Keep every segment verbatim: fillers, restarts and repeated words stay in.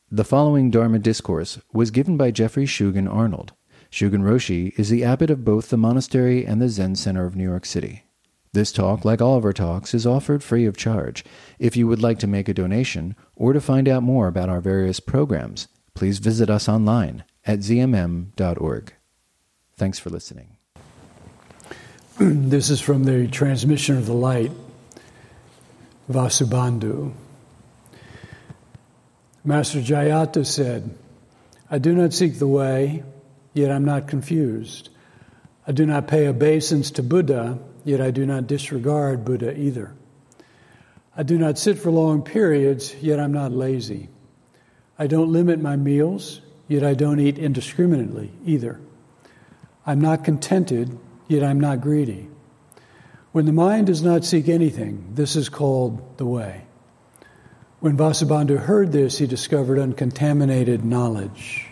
The following Dharma discourse was given by Jeffrey Shugen Arnold. Shugen Roshi is the abbot of both the monastery and the Zen Center of New York City. This talk, like all of our talks, is offered free of charge. If you would like to make a donation or to find out more about our various programs, please visit us online at z m m dot org. Thanks for listening. This is from the Transmission of the Light, Vasubandhu. Master Jayata said, I do not seek the way, yet I'm not confused. I do not pay obeisance to Buddha, yet I do not disregard Buddha either. I do not sit for long periods, yet I'm not lazy. I don't limit my meals, yet I don't eat indiscriminately either. I'm not contented, yet I'm not greedy. When the mind does not seek anything, this is called the way. When Vasubandhu heard this, he discovered uncontaminated knowledge.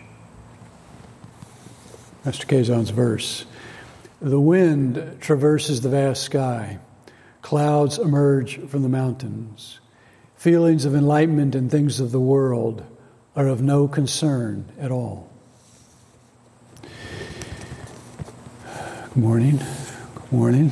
Master Kazan's verse. The wind traverses the vast sky. Clouds emerge from the mountains. Feelings of enlightenment and things of the world are of no concern at all. Good morning. Good morning.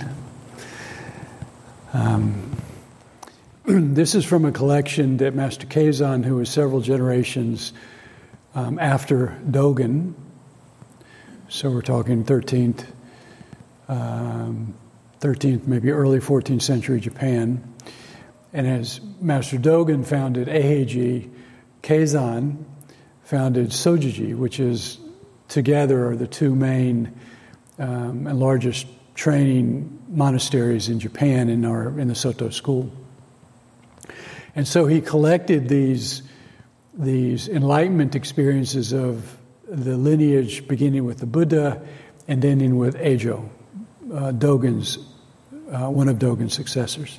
Um, This is from a collection that Master Kazan, who was several generations um, after Dogen, so we're talking thirteenth, um, thirteenth, maybe early fourteenth century Japan. And as Master Dogen founded Eiheiji, Kazan founded Sojiji, which is together are the two main um, and largest training monasteries in Japan in our in the Soto school. And so he collected these, these enlightenment experiences of the lineage beginning with the Buddha and ending with Eijo, uh, Dogen's, uh, one of Dogen's successors.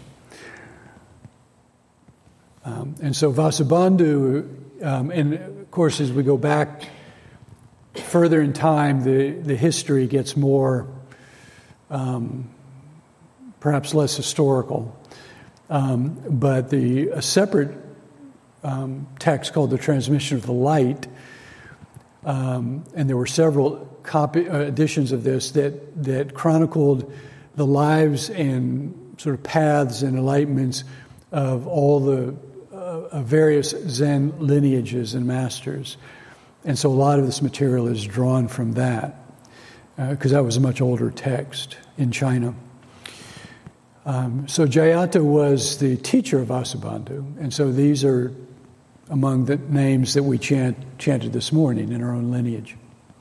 Um, and so Vasubandhu, um, and of course as we go back further in time, the, the history gets more, um, perhaps less historical. Um, but the a separate um, text called the Transmission of the Light, um, and there were several copy, uh, editions of this that that chronicled the lives and sort of paths and enlightenments of all the uh, of various Zen lineages and masters, and so a lot of this material is drawn from that because uh, that was a much older text in China. Um, so Jayata was the teacher of Vasubandhu, and so these are among the names that we chant, chanted this morning in our own lineage.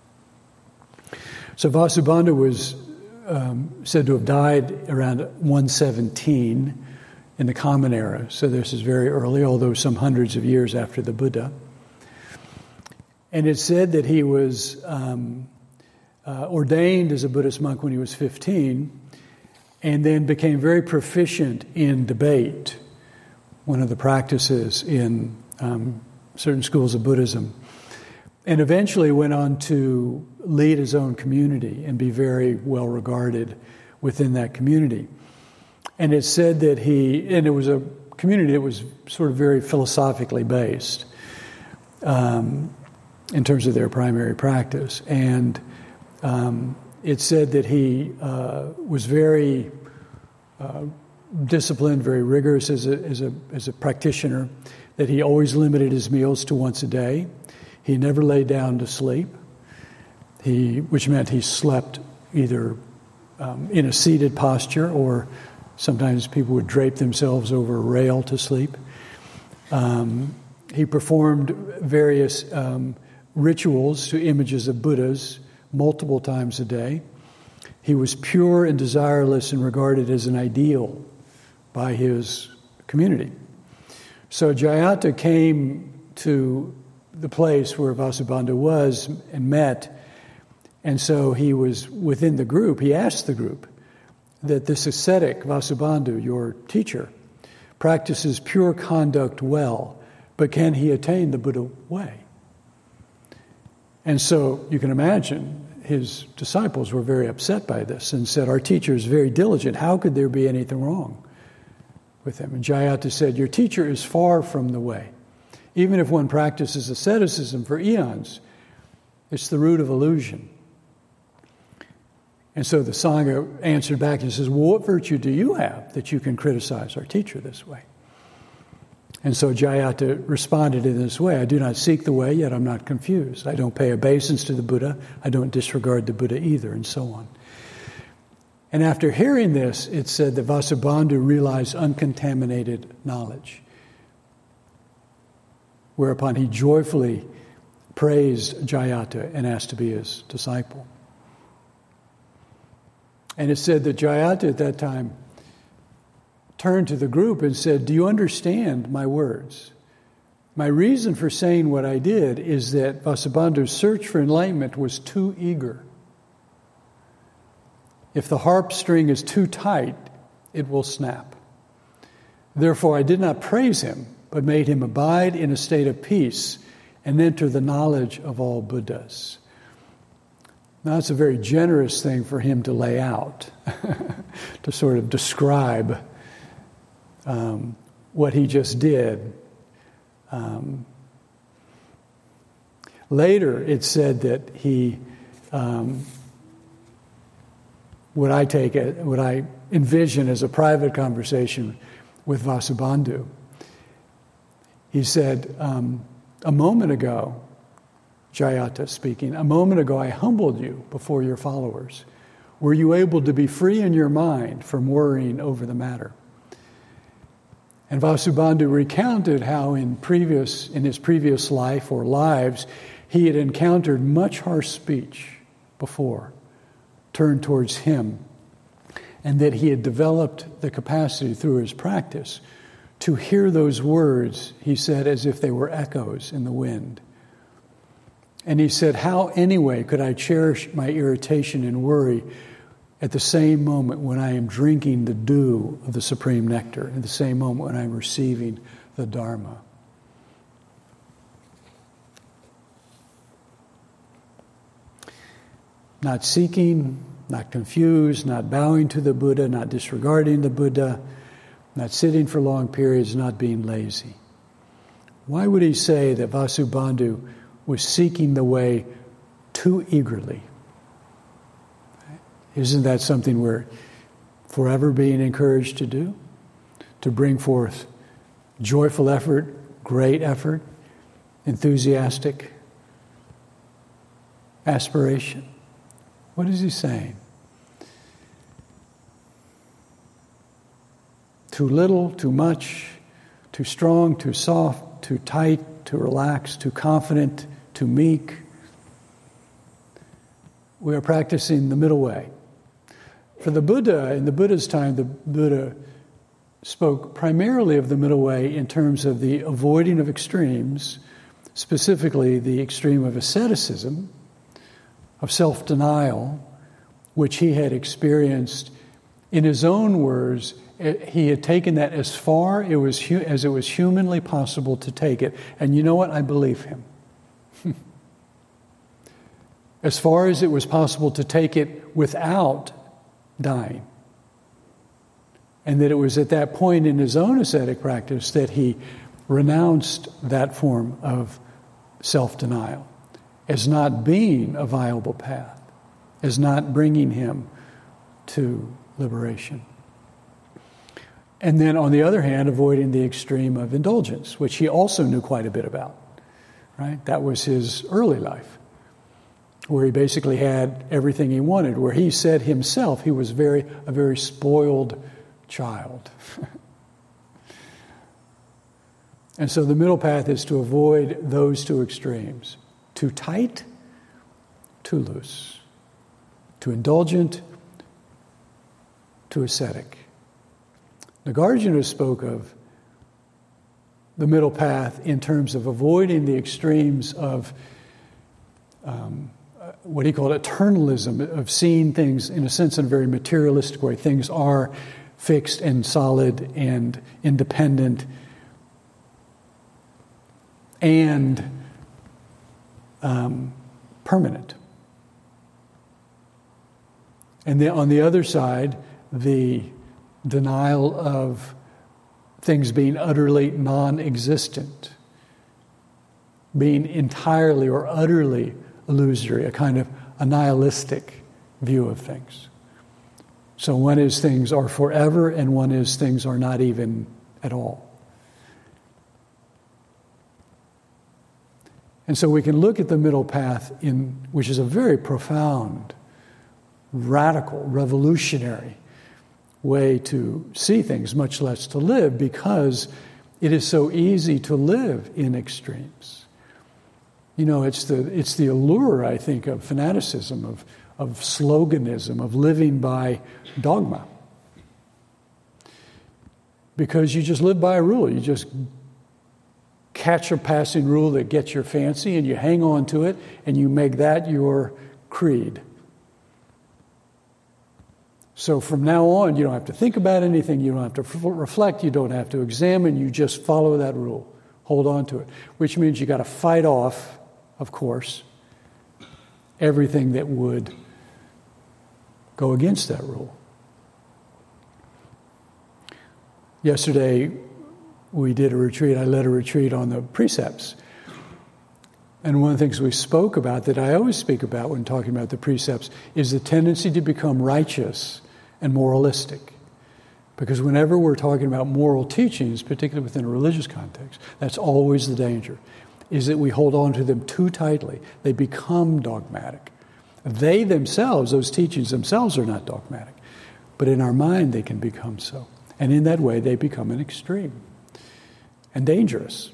So Vasubandhu was um, said to have died around one seventeen in the Common Era, so this is very early, although some hundreds of years after the Buddha. And it's said that he was um, uh, ordained as a Buddhist monk when he was fifteen, and then became very proficient in debate, one of the practices in um, certain schools of Buddhism, and eventually went on to lead his own community and be very well regarded within that community. And it's said that he, and it was a community that was sort of very philosophically based um, in terms of their primary practice. And um, It's said that he uh, was very uh, disciplined, very rigorous as a, as a as a practitioner, that he always limited his meals to once a day. He never lay down to sleep, He, which meant he slept either um, in a seated posture, or sometimes people would drape themselves over a rail to sleep. Um, he performed various um, rituals to images of Buddhas multiple times a day. He was pure and desireless and regarded as an ideal by his community. So Jayata came to the place where Vasubandhu was and met, and so he was within the group. He asked the group that this ascetic, Vasubandhu, your teacher, practices pure conduct well, but can he attain the Buddha way? And so you can imagine his disciples were very upset by this and said, our teacher is very diligent. How could there be anything wrong with him? And Jayata said, your teacher is far from the way. Even if one practices asceticism for eons, it's the root of illusion. And so the Sangha answered back and says, well, what virtue do you have that you can criticize our teacher this way? And so Jayata responded in this way, I do not seek the way, yet I'm not confused. I don't pay obeisance to the Buddha. I don't disregard the Buddha either, and so on. And after hearing this, it said that Vasubandhu realized uncontaminated knowledge, whereupon he joyfully praised Jayata and asked to be his disciple. And it said that Jayata at that time turned to the group and said, do you understand my words? My reason for saying what I did is that Vasubandhu's search for enlightenment was too eager. If the harp string is too tight, it will snap. Therefore, I did not praise him, but made him abide in a state of peace and enter the knowledge of all Buddhas. Now, it's a very generous thing for him to lay out, to sort of describe um, what he just did. Um, later, it said that he, um, what I take it, what I envision as a private conversation with Vasubandhu. He said, um, a moment ago, Jayata speaking, a moment ago I humbled you before your followers. Were you able to be free in your mind from worrying over the matter? And Vasubandhu recounted how in previous, in his previous life or lives, he had encountered much harsh speech before, turned towards him, and that he had developed the capacity through his practice to hear those words, he said, as if they were echoes in the wind. And he said, how anyway could I cherish my irritation and worry at the same moment when I am drinking the dew of the supreme nectar, at the same moment when I'm receiving the Dharma? Not seeking, not confused, not bowing to the Buddha, not disregarding the Buddha, not sitting for long periods, not being lazy. Why would he say that Vasubandhu was seeking the way too eagerly? Isn't that something we're forever being encouraged to do? To bring forth joyful effort, great effort, enthusiastic aspiration. What is he saying? Too little, too much, too strong, too soft, too tight, too relaxed, too confident, too meek. We are practicing the middle way. For the Buddha, in the Buddha's time, the Buddha spoke primarily of the middle way in terms of the avoiding of extremes, specifically the extreme of asceticism, of self-denial, which he had experienced. In his own words, he had taken that as far it was as it was humanly possible to take it. And you know what? I believe him. As far as it was possible to take it without dying. And that it was at that point in his own ascetic practice that he renounced that form of self-denial as not being a viable path, as not bringing him to liberation. And then, on the other hand, avoiding the extreme of indulgence, which he also knew quite a bit about. Right? That was his early life, where he basically had everything he wanted, where he said himself he was very a very spoiled child. And so the middle path is to avoid those two extremes. Too tight, too loose. Too indulgent, too ascetic. Nagarjuna spoke of the middle path in terms of avoiding the extremes of um, what he called eternalism, of seeing things in a sense in a very materialistic way. Things are fixed and solid and independent and um, permanent. And then on the other side, the denial of things being utterly non-existent being entirely or utterly illusory, a kind of a nihilistic view of things. So one is things are forever, and one is things are not even at all. And so we can look at the middle path, in which is a very profound, radical, revolutionary way to see things, much less to live, because it is so easy to live in extremes. You know, it's the it's the allure, I think, of fanaticism, of of sloganism, of living by dogma. Because you just live by a rule. You just catch a passing rule that gets your fancy, and you hang on to it, and you make that your creed. So from now on, you don't have to think about anything, you don't have to reflect, you don't have to examine, you just follow that rule. Hold on to it. Which means you got to fight off, of course, everything that would go against that rule. Yesterday, we did a retreat, I led a retreat on the precepts. And one of the things we spoke about, that I always speak about when talking about the precepts, is the tendency to become righteous and moralistic. Because whenever we're talking about moral teachings, particularly within a religious context, that's always the danger, is that we hold on to them too tightly. They become dogmatic. They themselves, those teachings themselves, are not dogmatic. But in our mind, they can become so. And in that way, they become an extreme and dangerous.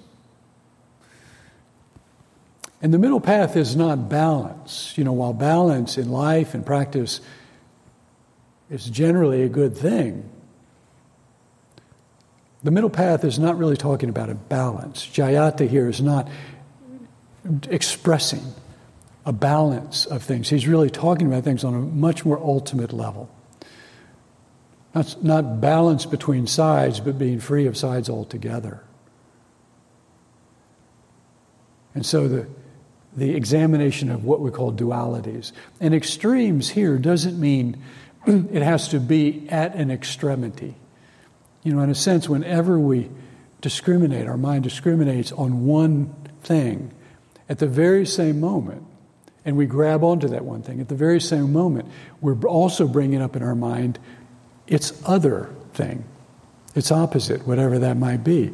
And the middle path is not balance. You know, while balance in life and practice is generally a good thing, the middle path is not really talking about a balance. Jayata here is not expressing a balance of things. He's really talking about things on a much more ultimate level. Not, not balance between sides, but being free of sides altogether. And so the the examination of what we call dualities. And extremes here doesn't mean it has to be at an extremity. You know, in a sense, whenever we discriminate, our mind discriminates on one thing, at the very same moment, and we grab onto that one thing, at the very same moment, we're also bringing up in our mind its other thing, its opposite, whatever that might be.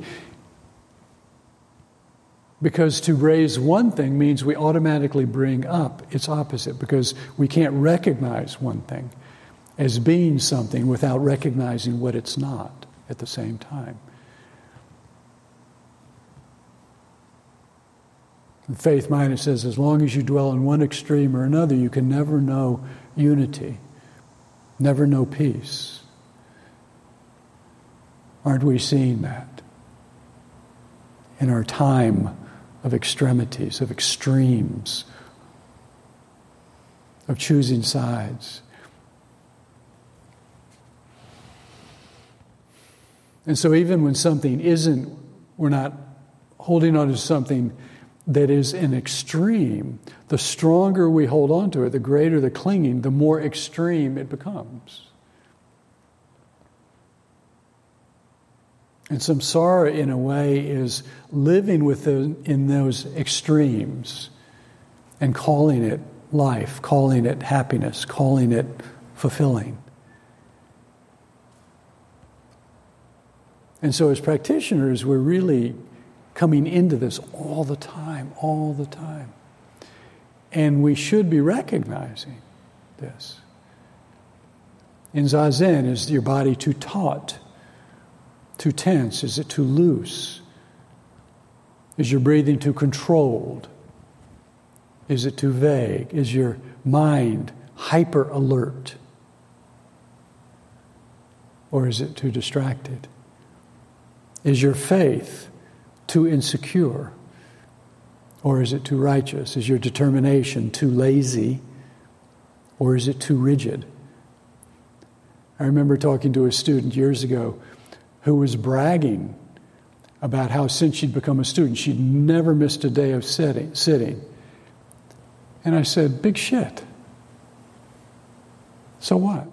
Because to raise one thing means we automatically bring up its opposite, because we can't recognize one thing as being something without recognizing what it's not at the same time. In Faith Minor says, as long as you dwell in one extreme or another, you can never know unity, never know peace. Aren't we seeing that in our time of extremities, of extremes, of choosing sides? And so even when something isn't, we're not holding on to something that is an extreme, the stronger we hold on to it, the greater the clinging, the more extreme it becomes. And samsara, in a way, is living within in those extremes and calling it life, calling it happiness, calling it fulfilling. And so as practitioners, we're really coming into this all the time, all the time. And we should be recognizing this. In Zazen, is your body too taut? Too tense? Is it too loose? Is your breathing too controlled? Is it too vague? Is your mind hyper alert? Or is it too distracted? Is your faith too insecure? Or is it too righteous? Is your determination too lazy? Or is it too rigid? I remember talking to a student years ago who was bragging about how since she'd become a student, she'd never missed a day of sitting. sitting. And I said, big shit. So what?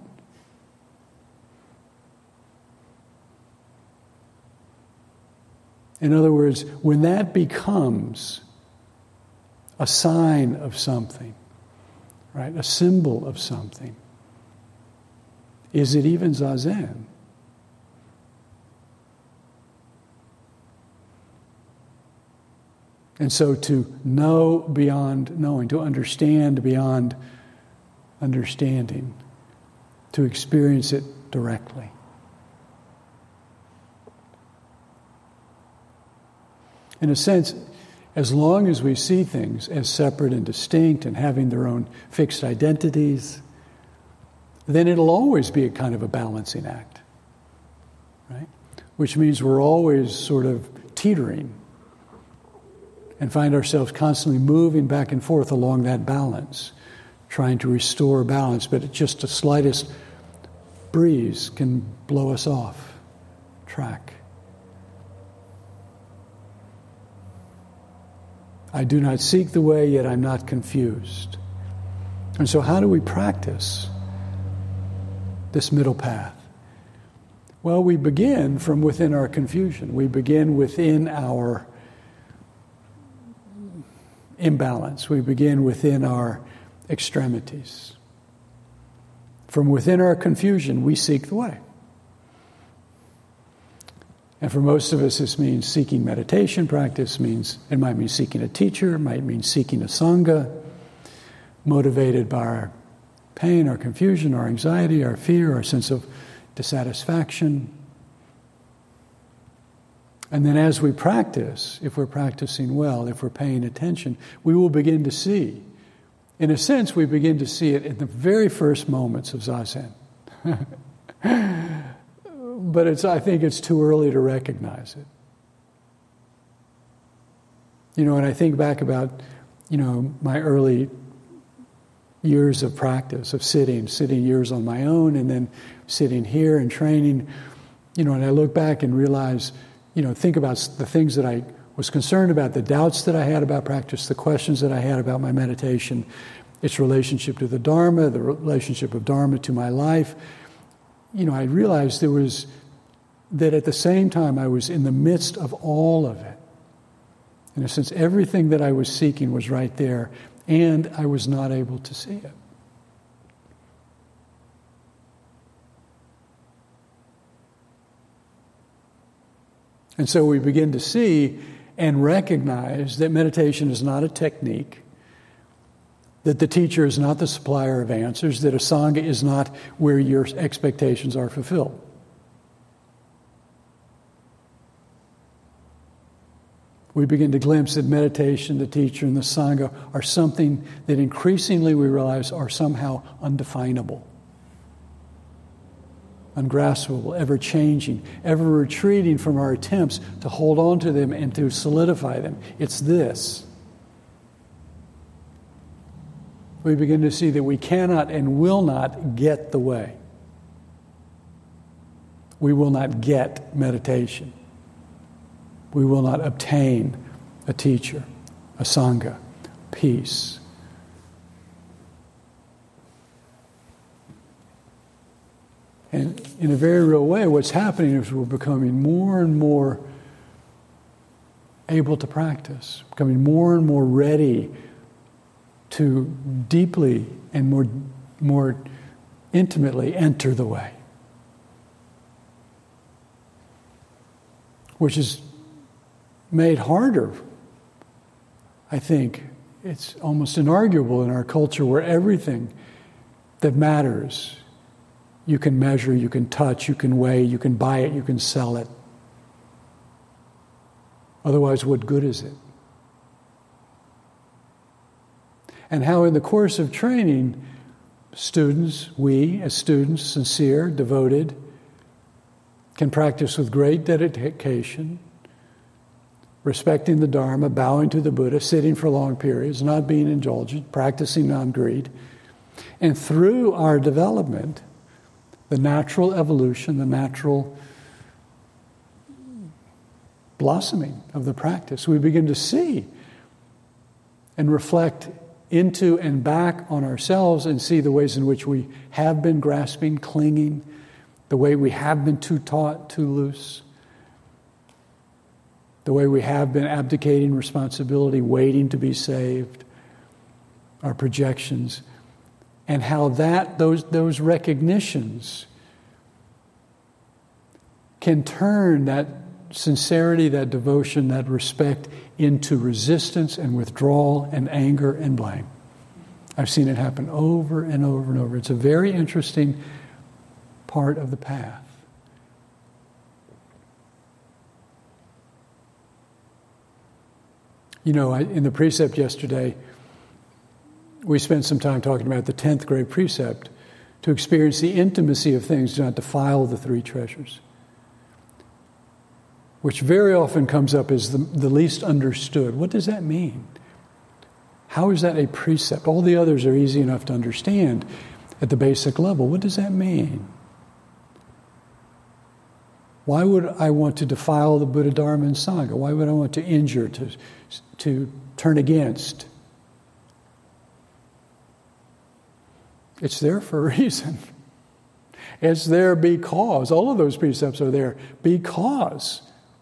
In other words, when that becomes a sign of something, right? A symbol of something. Is it even Zazen? And so to know beyond knowing, to understand beyond understanding, to experience it directly. In a sense, as long as we see things as separate and distinct and having their own fixed identities, then it'll always be a kind of a balancing act, right? Which means we're always sort of teetering and find ourselves constantly moving back and forth along that balance, trying to restore balance, but just the slightest breeze can blow us off track. I do not seek the way, yet I'm not confused. And so how do we practice this middle path? Well, we begin from within our confusion. We begin within our imbalance. We begin within our extremities. From within our confusion, we seek the way. And for most of us, this means seeking meditation practice, means it might mean seeking a teacher, it might mean seeking a sangha, motivated by our pain, our confusion, our anxiety, our fear, our sense of dissatisfaction. And then as we practice, if we're practicing well, if we're paying attention, we will begin to see. In a sense, we begin to see it in the very first moments of Zazen. But it's, I think it's too early to recognize it. You know, and I think back about, you know, my early years of practice, of sitting, sitting years on my own, and then sitting here and training, you know, and I look back and realize, you know, think about the things that I was concerned about, the doubts that I had about practice, the questions that I had about my meditation, its relationship to the Dharma, the relationship of Dharma to my life. You know, I realized there was, that at the same time I was in the midst of all of it. In a sense, everything that I was seeking was right there, and I was not able to see it. And so we begin to see and recognize that meditation is not a technique, that the teacher is not the supplier of answers, that a sangha is not where your expectations are fulfilled. We begin to glimpse that meditation, the teacher, and the sangha are something that increasingly we realize are somehow undefinable, ungraspable, ever-changing, ever-retreating from our attempts to hold on to them and to solidify them. It's this. We begin to see that we cannot and will not get the way. We will not get meditation. We will not obtain a teacher, a sangha, peace. And in a very real way, what's happening is we're becoming more and more able to practice, becoming more and more ready to deeply and more, more intimately enter the way. Which is made harder, I think. It's almost inarguable in our culture where everything that matters, you can measure, you can touch, you can weigh, you can buy it, you can sell it. Otherwise, what good is it? And how in the course of training, students, we as students, sincere, devoted, can practice with great dedication, respecting the Dharma, bowing to the Buddha, sitting for long periods, not being indulgent, practicing non-greed. And through our development, the natural evolution, the natural blossoming of the practice, we begin to see and reflect into and back on ourselves and see the ways in which we have been grasping, clinging, the way we have been too taut, too loose, the way we have been abdicating responsibility, waiting to be saved, our projections, and how that those those recognitions can turn that sincerity, that devotion, that respect into resistance and withdrawal and anger and blame. I've seen it happen over and over and over. It's a very interesting part of the path. You know, I, in the precept yesterday, we spent some time talking about the tenth great precept, to experience the intimacy of things, do not defile the three treasures, which very often comes up as the, the least understood. What does that mean? How is that a precept? All the others are easy enough to understand at the basic level. What does that mean? Why would I want to defile the Buddha, Dharma, and Sangha? Why would I want to injure, to, to turn against? It's there for a reason. It's there because. All of those precepts are there because.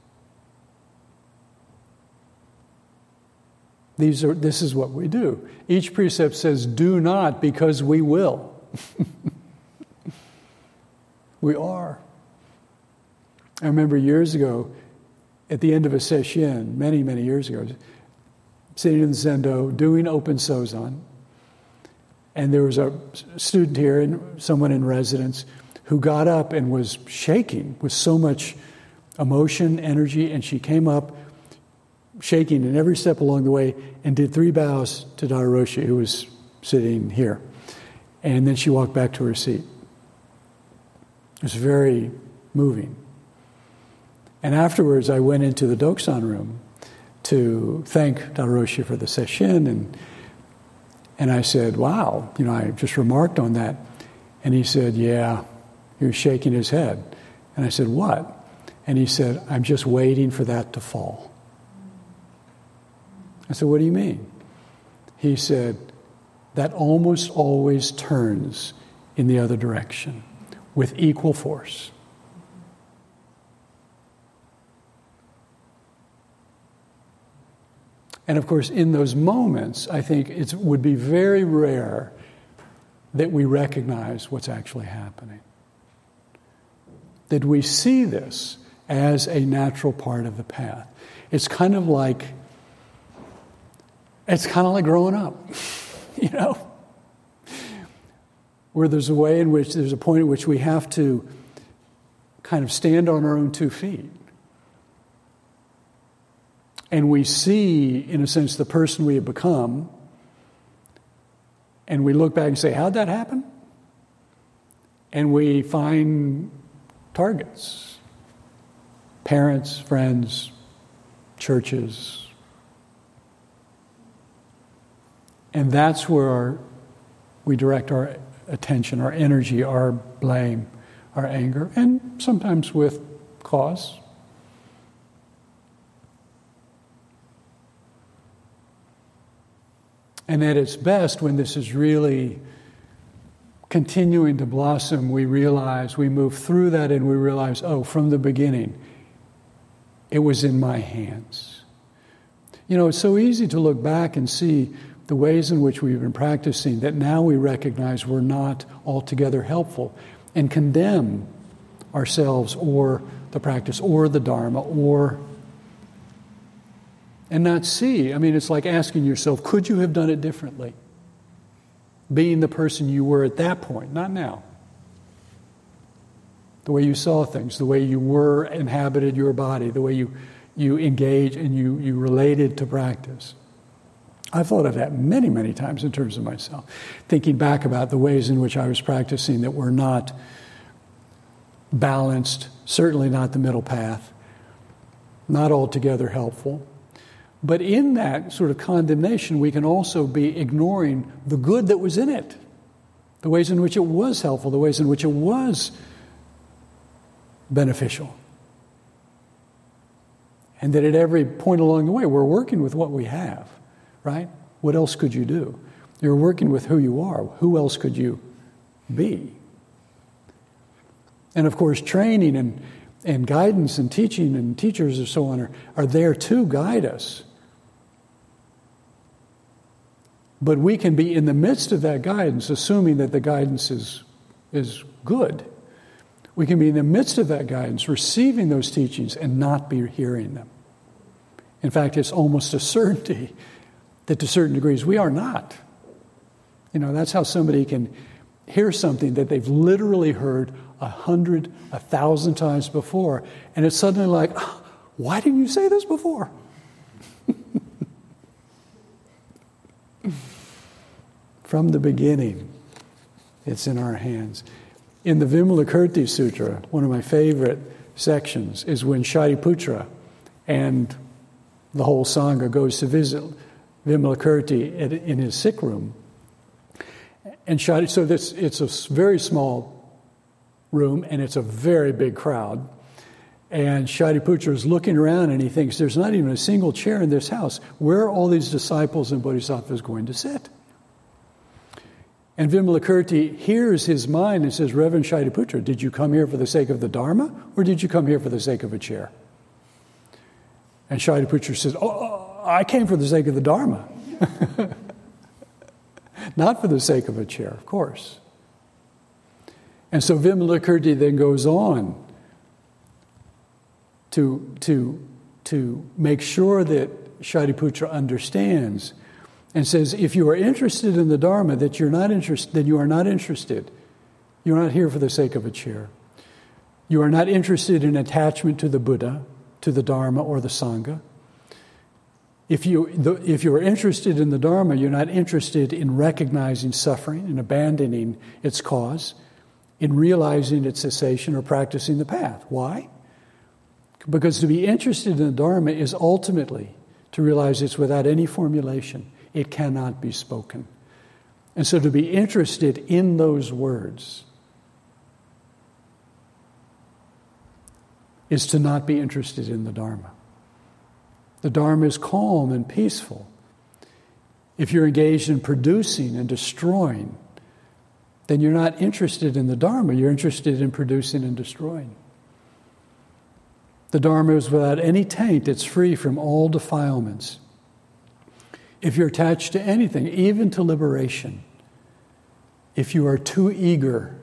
These are. This is what we do. Each precept says, do not, because we will. We are. I remember years ago, at the end of a session, many, many years ago, sitting in the Zendo, doing open Sozan, and there was a student here, and someone in residence, who got up and was shaking with so much emotion, energy, and she came up shaking in every step along the way and did three bows to Daido Roshi, who was sitting here. And then she walked back to her seat. It was very moving. And afterwards, I went into the Dokusan room to thank Daido Roshi for the session, and and I said, wow, you know, I just remarked on that. And he said, yeah. He was shaking his head. And I said, what? And he said, I'm just waiting for that to fall. I said, what do you mean? He said, that almost always turns in the other direction with equal force. And of course, in those moments, I think it would be very rare that we recognize what's actually happening. That we see this as a natural part of the path. It's kind of like, it's kind of like growing up, you know, where there's a way in which, there's a point at which we have to kind of stand on our own two feet. And we see, in a sense, the person we have become, and we look back and say, how'd that happen? And we find targets, parents, friends, churches. And that's where our, we direct our attention, our energy, our blame, our anger, and sometimes with cause. And at its best, when this is really continuing to blossom, we realize, we move through that and we realize, oh, from the beginning, it was in my hands. You know, it's so easy to look back and see the ways in which we've been practicing that now we recognize we're not altogether helpful and condemn ourselves or the practice or the Dharma or... and not see. I mean, it's like asking yourself, could you have done it differently? Being the person you were at that point, not now. The way you saw things, the way you were, inhabited your body, the way you, you engage and you, you related to practice. I've thought of that many, many times in terms of myself, thinking back about the ways in which I was practicing that were not balanced, certainly not the middle path, not altogether helpful. But in that sort of condemnation, we can also be ignoring the good that was in it, the ways in which it was helpful, the ways in which it was beneficial. And that at every point along the way, we're working with what we have, right? What else could you do? You're working with who you are. Who else could you be? And of course, training and, and guidance and teaching and teachers and so on are, are there to guide us. But we can be in the midst of that guidance, assuming that the guidance is, is good. We can be in the midst of that guidance, receiving those teachings, and not be hearing them. In fact, it's almost a certainty that to certain degrees we are not. You know, that's how somebody can hear something that they've literally heard a hundred, a thousand times before, and it's suddenly like, oh, why didn't you say this before? From the beginning, it's in our hands. In the Vimalakirti Sutra, one of my favorite sections is when Shariputra and the whole Sangha goes to visit Vimalakirti in his sick room. And Shari, so this, it's a very small room, and it's a very big crowd. And Shariputra is looking around, and he thinks, there's not even a single chair in this house. Where are all these disciples and bodhisattvas going to sit? And Vimalakirti hears his mind and says, Reverend Shariputra, did you come here for the sake of the Dharma, or did you come here for the sake of a chair? And Shariputra says, oh, I came for the sake of the Dharma. Not for the sake of a chair, of course. And so Vimalakirti then goes on to, to, to make sure that Shariputra understands, and says, if you are interested in the Dharma, that you're not interested, then you are not interested. You're not here for the sake of a chair. You are not interested in attachment to the Buddha, to the Dharma, or the Sangha. If you, the, if you are interested in the Dharma, you're not interested in recognizing suffering and abandoning its cause, in realizing its cessation or practicing the path. Why? Because to be interested in the Dharma is ultimately to realize it's without any formulation. It cannot be spoken. And so to be interested in those words is to not be interested in the Dharma. The Dharma is calm and peaceful. If you're engaged in producing and destroying, then you're not interested in the Dharma. You're interested in producing and destroying. The Dharma is without any taint. It's free from all defilements. If you're attached to anything, even to liberation, if you are too eager,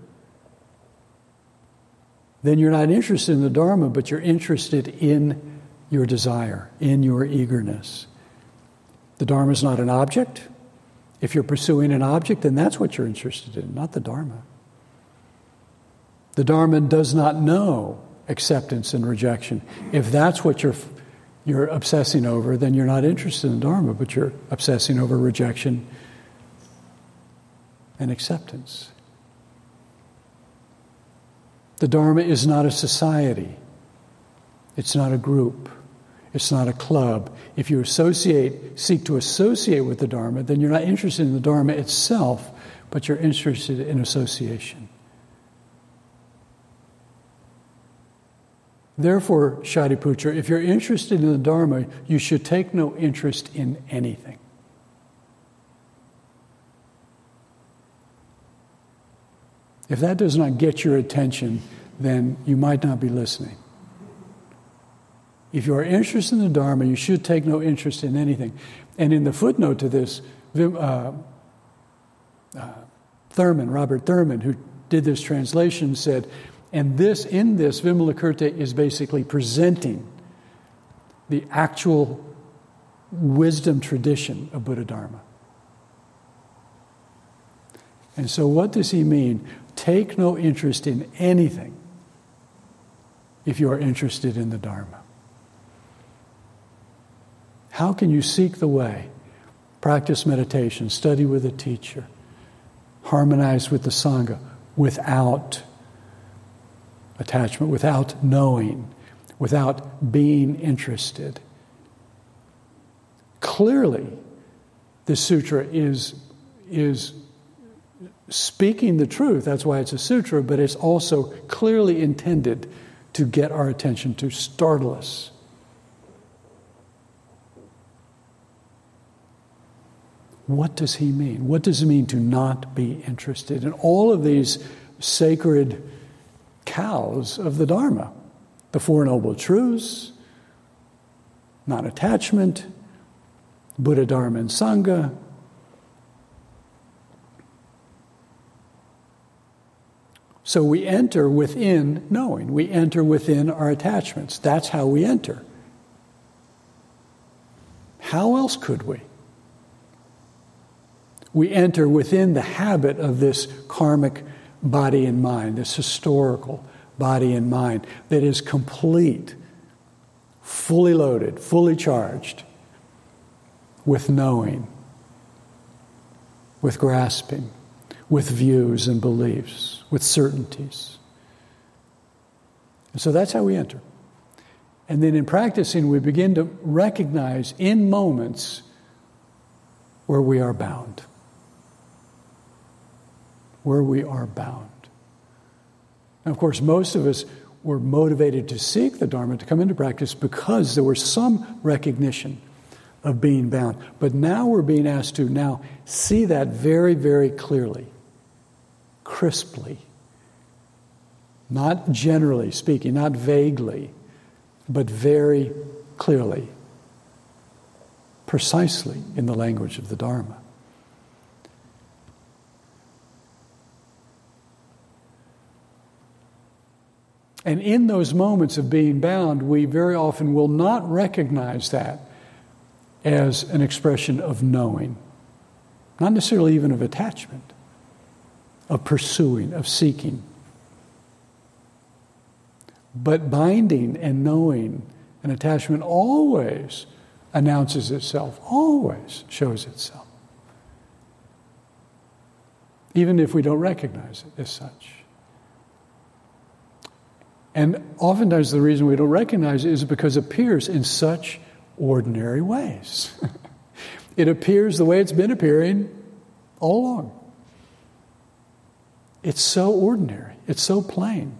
then you're not interested in the Dharma, but you're interested in your desire, in your eagerness. The Dharma is not an object. If you're pursuing an object, then that's what you're interested in, not the Dharma. The Dharma does not know acceptance and rejection. If that's what you're you're obsessing over, then you're not interested in Dharma, but you're obsessing over rejection and acceptance. The Dharma is not a society. It's not a group. It's not a club. If you associate, seek to associate with the Dharma, then you're not interested in the Dharma itself, but you're interested in association. Therefore, Shariputra, if you're interested in the Dharma, you should take no interest in anything. If that does not get your attention, then you might not be listening. If you are interested in the Dharma, you should take no interest in anything. And in the footnote to this, uh, uh, Thurman, Robert Thurman, who did this translation, said, and this, in this, Vimalakirti is basically presenting the actual wisdom tradition of Buddha Dharma. And so what does he mean? Take no interest in anything if you are interested in the Dharma. How can you seek the way, practice meditation, study with a teacher, harmonize with the Sangha without attachment, without knowing, without being interested? Clearly, this sutra is, is speaking the truth. That's why it's a sutra, but it's also clearly intended to get our attention, to startle us. What does he mean? What does it mean to not be interested in all of these sacred cows of the Dharma? The Four Noble Truths, non-attachment, Buddha, Dharma, and Sangha, So we enter within knowing. We enter within our attachments. That's how we enter. How else could we? We enter within the habit of this karmic body and mind, this historical body and mind that is complete, fully loaded, fully charged with knowing, with grasping, with views and beliefs, with certainties. And so that's how we enter. And then in practicing, we begin to recognize in moments where we are bound. Where we are bound. And of course, most of us were motivated to seek the Dharma, to come into practice, because there was some recognition of being bound. But now we're being asked to now see that very, very clearly, crisply. Not generally speaking, not vaguely, but very clearly, precisely in the language of the Dharma. And in those moments of being bound, we very often will not recognize that as an expression of knowing, not necessarily even of attachment, of pursuing, of seeking. But binding and knowing and attachment always announces itself, always shows itself, even if we don't recognize it as such. And oftentimes the reason we don't recognize it is because it appears in such ordinary ways. It appears the way it's been appearing all along. It's so ordinary. It's so plain.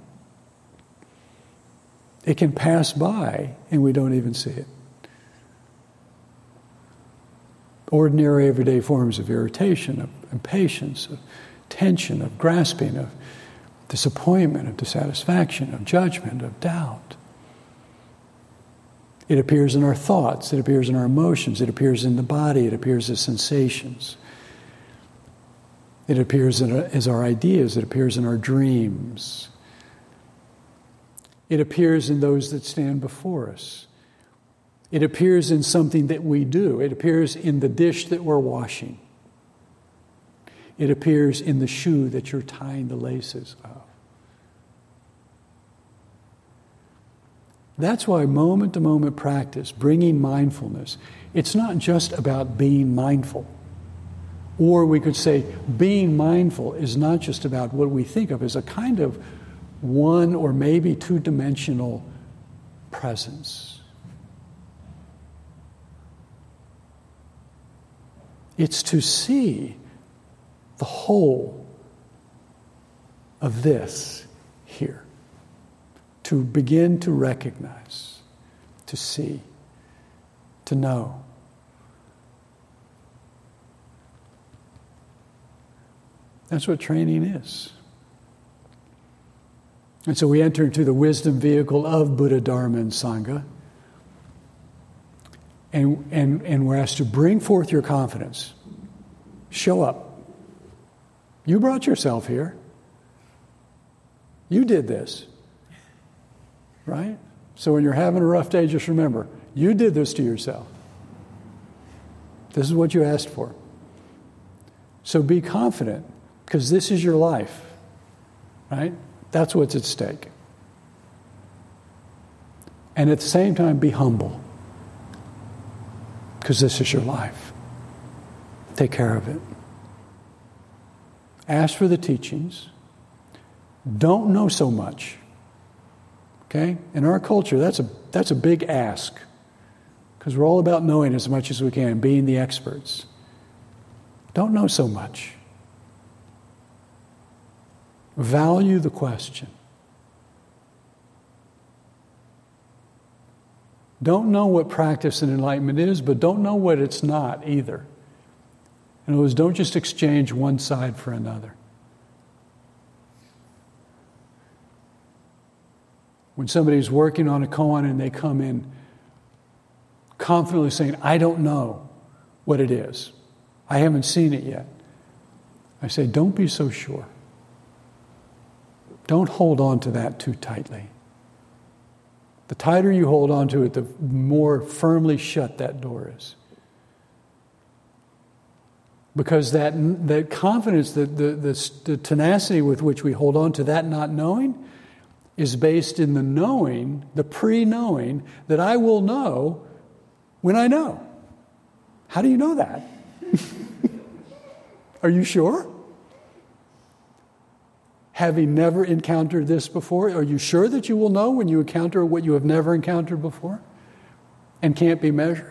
It can pass by and we don't even see it. Ordinary everyday forms of irritation, of impatience, of tension, of grasping, of disappointment, of dissatisfaction, of judgment, of doubt. It appears in our thoughts, it appears in our emotions, it appears in the body, it appears as sensations. It appears in, as our ideas, it appears in our dreams. It appears in those that stand before us. It appears in something that we do. It appears in the dish that we're washing. It appears in the shoe that you're tying the laces of. That's why moment-to-moment practice, bringing mindfulness, it's not just about being mindful. Or we could say being mindful is not just about what we think of as a kind of one or maybe two-dimensional presence. It's to see the whole of this here. To begin to recognize, to see, to know. That's what training is. And so we enter into the wisdom vehicle of Buddha, Dharma, and Sangha. And, and, and we're asked to bring forth your confidence. Show up. You brought yourself here. You did this. Right? So when you're having a rough day, just remember, you did this to yourself. This is what you asked for. So be confident, because this is your life. Right? That's what's at stake. And at the same time, be humble, because this is your life. Take care of it. Ask for the teachings. Don't know so much. Okay? In our culture, that's a that's a big ask, because we're all about knowing as much as we can, being the experts. Don't know so much. Value the question. Don't know what practice and enlightenment is, but don't know what it's not either. In other words, don't just exchange one side for another. When somebody's working on a koan and they come in confidently saying, I don't know what it is. I haven't seen it yet. I say, don't be so sure. Don't hold on to that too tightly. The tighter you hold on to it, the more firmly shut that door is. Because that, that confidence, the, the, the, the tenacity with which we hold on to that not knowing is based in the knowing, the pre-knowing, that I will know when I know. How do you know that? Are you sure? Having never encountered this before, are you sure that you will know when you encounter what you have never encountered before and can't be measured?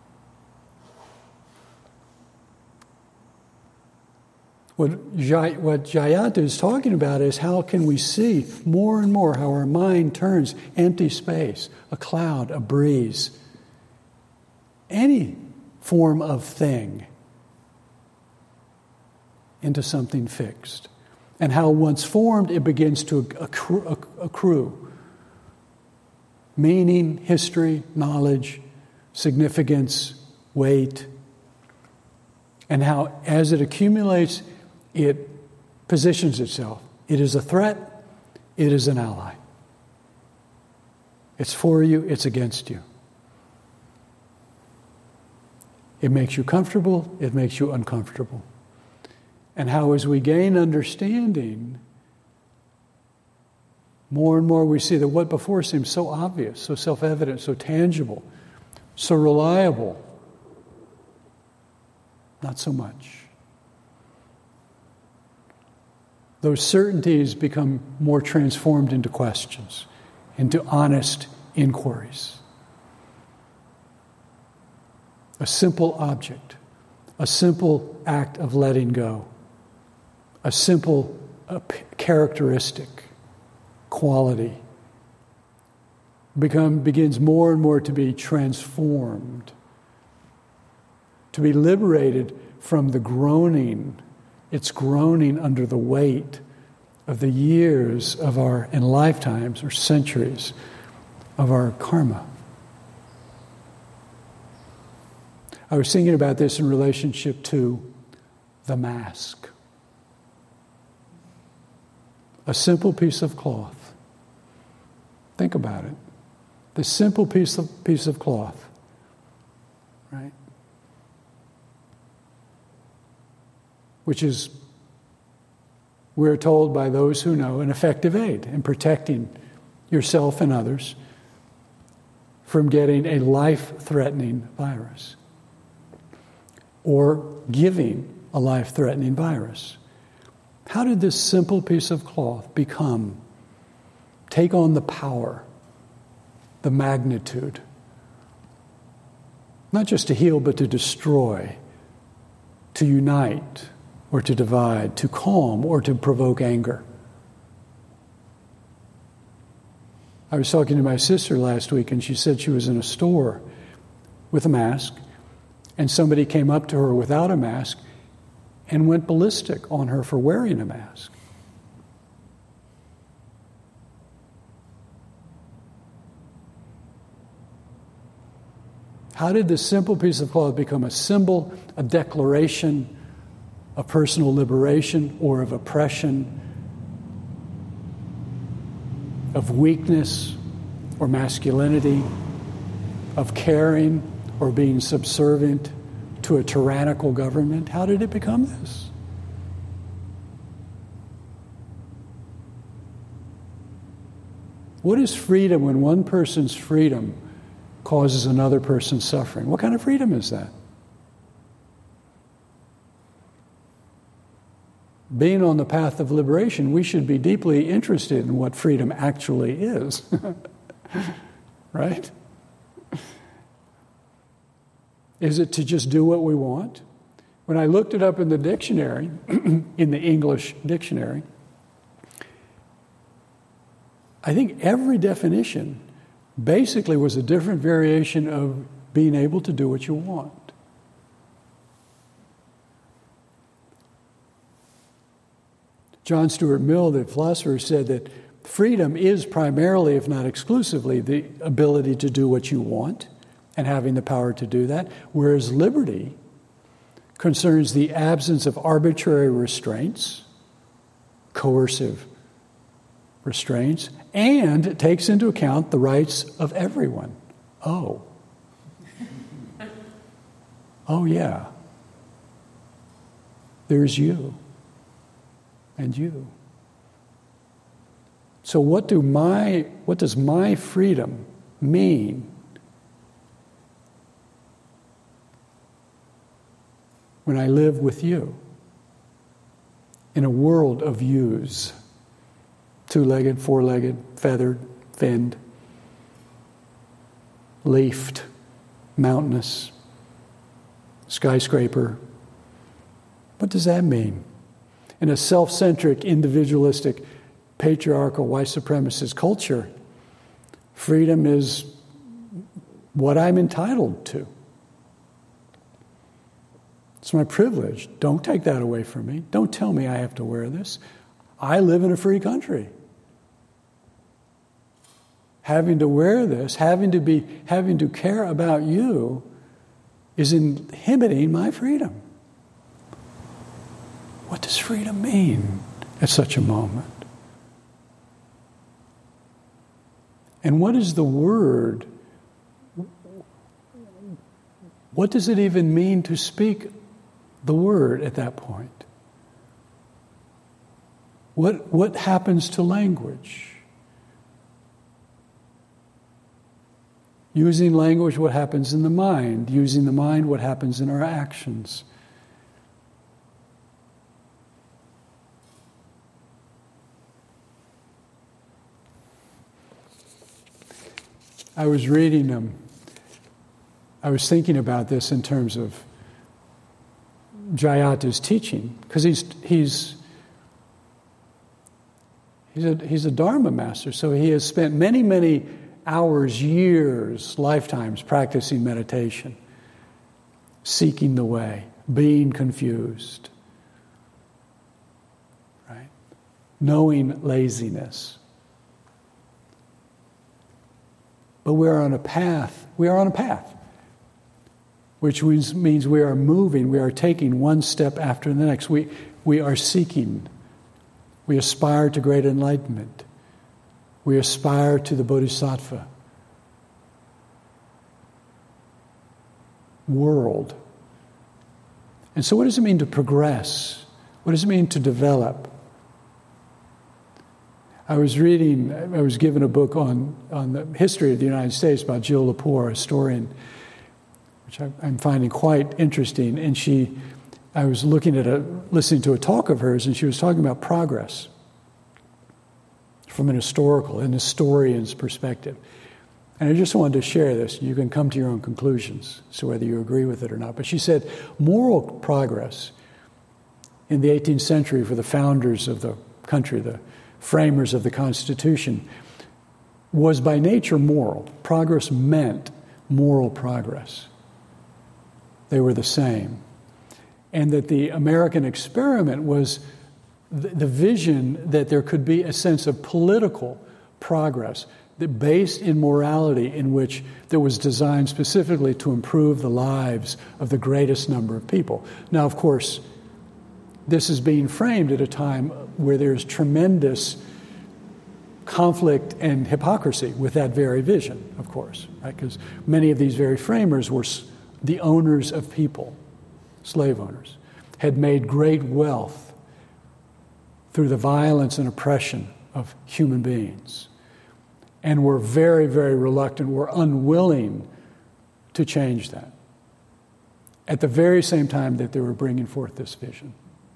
What, Jay, what Jayanta is talking about is how can we see more and more how our mind turns empty space, a cloud, a breeze, any form of thing into something fixed. And how once formed, it begins to accrue, accrue meaning, history, knowledge, significance, weight. And how as it accumulates, it positions itself. It is a threat. It is an ally. It's for you. It's against you. It makes you comfortable. It makes you uncomfortable. And how as we gain understanding, more and more we see that what before seemed so obvious, so self-evident, so tangible, so reliable, not so much. Those certainties become more transformed into questions, into honest inquiries. A simple object, a simple act of letting go, a simple uh, characteristic, quality, become, begins more and more to be transformed, to be liberated from the groaning. It's groaning under the weight of the years of our, and lifetimes or centuries of our karma. I was thinking about this in relationship to the mask. A simple piece of cloth. Think about it. The simple piece of, piece of cloth, right? Which is, we're told by those who know, an effective aid in protecting yourself and others from getting a life-threatening virus or giving a life-threatening virus. How did this simple piece of cloth become, take on the power, the magnitude, not just to heal, but to destroy, to unite, or to divide, to calm, or to provoke anger? I was talking to my sister last week, and she said she was in a store with a mask, and somebody came up to her without a mask and went ballistic on her for wearing a mask. How did this simple piece of cloth become a symbol, a declaration of personal liberation or of oppression, of weakness or masculinity, of caring or being subservient to a tyrannical government? How did it become this? What is freedom when one person's freedom causes another person's suffering? What kind of freedom is that? Being on the path of liberation, we should be deeply interested in what freedom actually is. Right? Is it to just do what we want? When I looked it up in the dictionary, in the English dictionary, I think every definition basically was a different variation of being able to do what you want. John Stuart Mill, the philosopher, said that freedom is primarily, if not exclusively, the ability to do what you want and having the power to do that, whereas liberty concerns the absence of arbitrary restraints, coercive restraints, and takes into account the rights of everyone. Oh. Oh, yeah. There's you. And you. So what do my what does my freedom mean when I live with you in a world of yous? Two-legged, four-legged, feathered, finned, leafed, mountainous, skyscraper. What does that mean? In a self-centric, individualistic, patriarchal, white supremacist culture, freedom is what I'm entitled to. It's my privilege. Don't take that away from me. Don't tell me I have to wear this. I live in a free country. Having to wear this, having to be, having to care about you is inhibiting my freedom. What does freedom mean at such a moment? And what is the word? What does it even mean to speak the word at that point? What, what happens to language? Using language, what happens in the mind? Using the mind, what happens in our actions? I was reading, um, I was thinking about this in terms of Jayata's teaching, because he's he's he's a he's a Dharma master, so he has spent many many hours, years, lifetimes practicing meditation, seeking the way, being confused, right? Knowing laziness. But we are on a path. We are on a path, which means, means we are moving. We are taking one step after the next. We, we are seeking. We aspire to great enlightenment. We aspire to the Bodhisattva world. And so what does it mean to progress? What does it mean to develop? I was reading, I was given a book on, on the history of the United States by Jill Lepore, a historian, which I, I'm finding quite interesting. And she, I was looking at a, listening to a talk of hers, and she was talking about progress from an historical, an historian's perspective. And I just wanted to share this. You can come to your own conclusions, so whether you agree with it or not. But she said moral progress in the eighteenth century for the founders of the country, the framers of the Constitution, was by nature moral. Progress meant moral progress. They were the same. And that the American experiment was the, the vision that there could be a sense of political progress that based in morality in which that was designed specifically to improve the lives of the greatest number of people. Now, of course, this is being framed at a time where there's tremendous conflict and hypocrisy with that very vision, of course, right? Because many of these very framers were the owners of people, slave owners, had made great wealth through the violence and oppression of human beings, and were very, very reluctant, were unwilling to change that at the very same time that they were bringing forth this vision.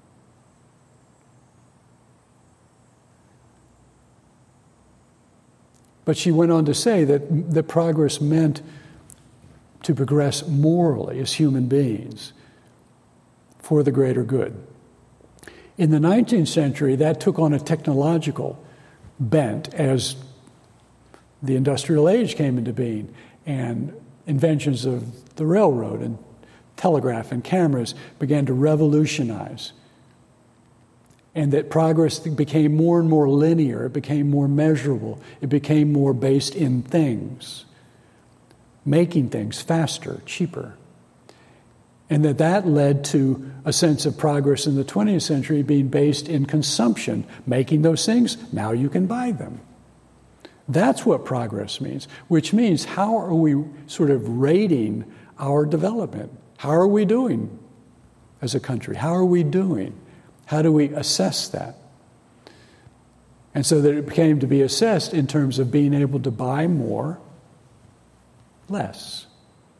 But she went on to say that the progress meant to progress morally as human beings for the greater good. In the nineteenth century, that took on a technological bent as the industrial age came into being and inventions of the railroad and telegraph and cameras began to revolutionize. And that progress became more and more linear, it became more measurable, it became more based in things, making things faster, cheaper. And that that led to a sense of progress in the twentieth century being based in consumption, making those things, now you can buy them. That's what progress means, which means how are we sort of rating our development? How are we doing as a country? How are we doing? How do we assess that? And so that it became to be assessed in terms of being able to buy more, less.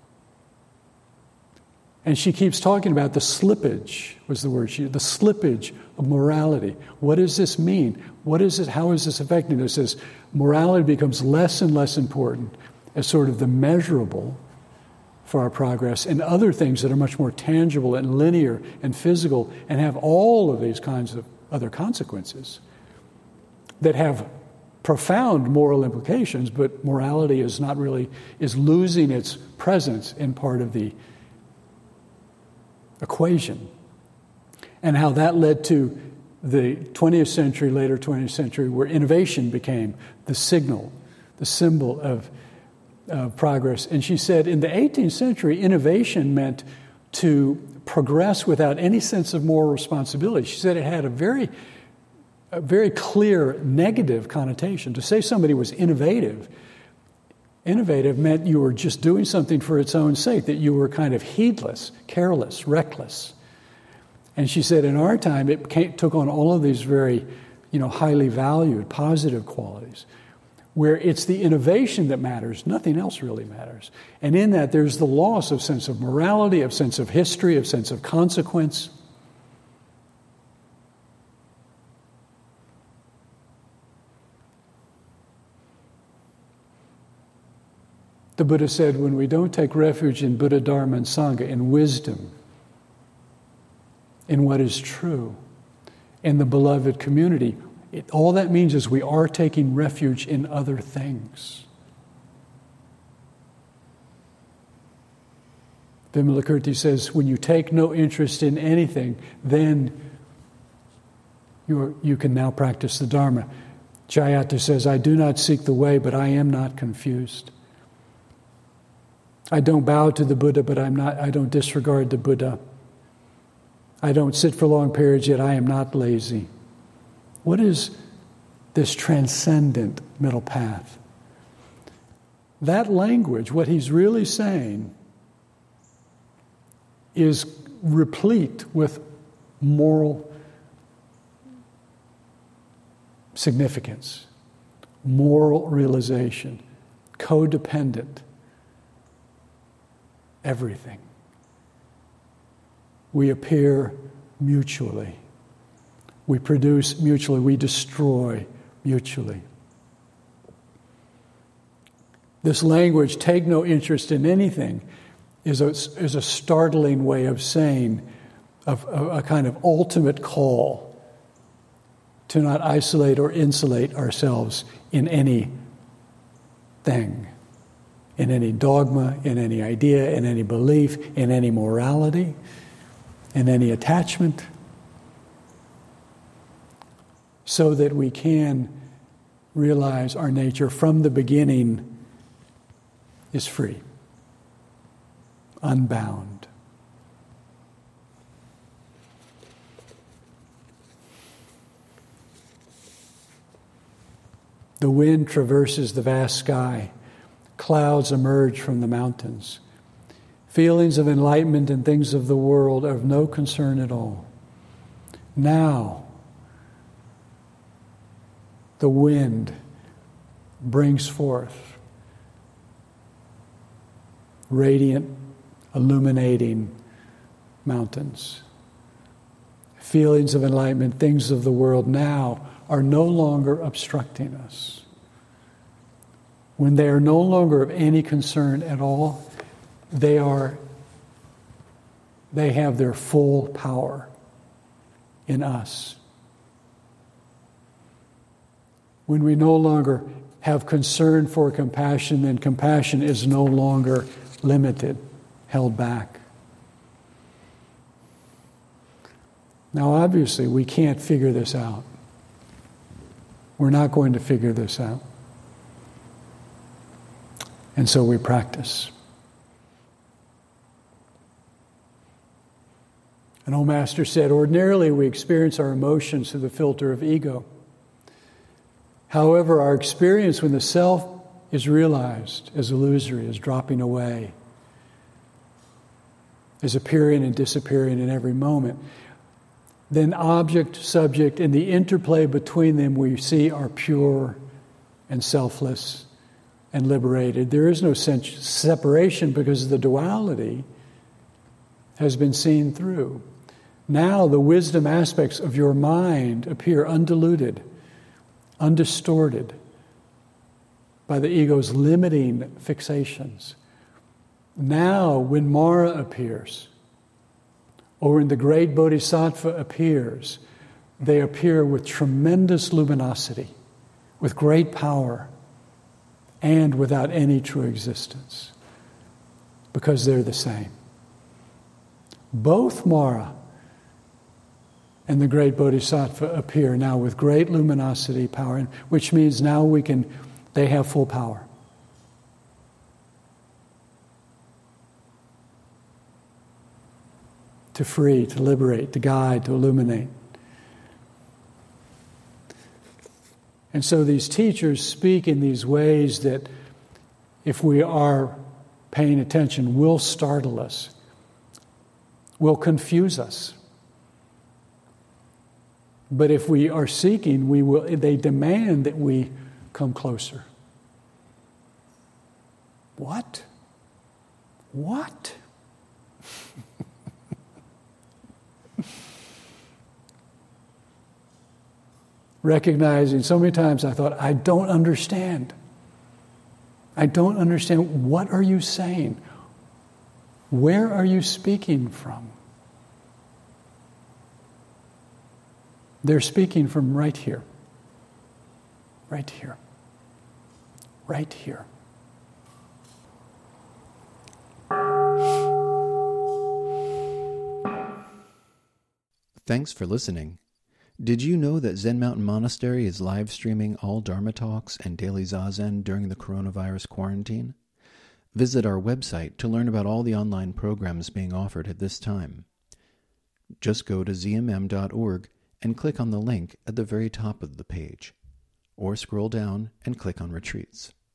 And she keeps talking about the slippage, was the word she used, the slippage of morality. What does this mean? What is it? How is this affecting us? As morality becomes less and less important as sort of the measurable for our progress, and other things that are much more tangible and linear and physical and have all of these kinds of other consequences that have profound moral implications, but morality is not really, is losing its presence in part of the equation. And how that led to the twentieth century, later twentieth century, where innovation became the signal, the symbol of, of progress. And she said in the eighteenth century, innovation meant to progress without any sense of moral responsibility. She said it had a very, a very clear negative connotation. To say somebody was innovative, innovative meant you were just doing something for its own sake, that you were kind of heedless, careless, reckless. And she said in our time, it came, took on all of these very, you know, highly valued, positive qualities, where it's the innovation that matters, nothing else really matters. And in that, there's the loss of sense of morality, of sense of history, of sense of consequence. The Buddha said, when we don't take refuge in Buddha, Dharma, and Sangha, in wisdom, in what is true, in the beloved community, it, all that means is we are taking refuge in other things. Vimalakirti says, when you take no interest in anything, then you, are, you can now practice the Dharma. Jayata says, I do not seek the way, but I am not confused. I don't bow to the Buddha, but I'm not, I don't disregard the Buddha. I don't sit for long periods, yet I am not lazy. What is this transcendent middle path? That language, what he's really saying, is replete with moral significance, moral realization, codependent, everything. We appear mutually. We produce mutually. We destroy mutually. This language, take no interest in anything, is a, is a startling way of saying, of, of a kind of ultimate call to not isolate or insulate ourselves in any thing, in any dogma, in any idea, in any belief, in any morality, in any attachment, so that we can realize our nature from the beginning is free, unbound. The wind traverses the vast sky. Clouds emerge from the mountains. Feelings of enlightenment and things of the world are of no concern at all. Now, the wind brings forth radiant, illuminating mountains. Feelings of enlightenment, things of the world now are no longer obstructing us. When they are no longer of any concern at all, they are, they have their full power in us. When we no longer have concern for compassion, then compassion is no longer limited, held back. Now, obviously, we can't figure this out. We're not going to figure this out. And so we practice. An old master said, ordinarily we experience our emotions through the filter of ego. However, our experience when the self is realized as illusory, as dropping away, as appearing and disappearing in every moment, then object, subject, and the interplay between them we see are pure and selfless and liberated. There is no separation because the duality has been seen through. Now the wisdom aspects of your mind appear undiluted, undistorted by the ego's limiting fixations. Now when Mara appears, or when the great Bodhisattva appears, they appear with tremendous luminosity, with great power, and without any true existence, because they're the same. Both Mara and the great Bodhisattva appear now with great luminosity, power, which means now we can, they have full power. To free, to liberate, to guide, to illuminate. And so these teachers speak in these ways that, if we are paying attention, will startle us, will confuse us. But if we are seeking, we will. They demand that we come closer. What? What? Recognizing, so many times I thought, I don't understand. I don't understand. What are you saying? Where are you speaking from? They're speaking from right here. Right here. Right here. Thanks for listening. Did you know that Zen Mountain Monastery is live streaming all Dharma talks and daily Zazen during the coronavirus quarantine? Visit our website to learn about all the online programs being offered at this time. Just go to z m m dot org and click on the link at the very top of the page, or scroll down and click on Retreats.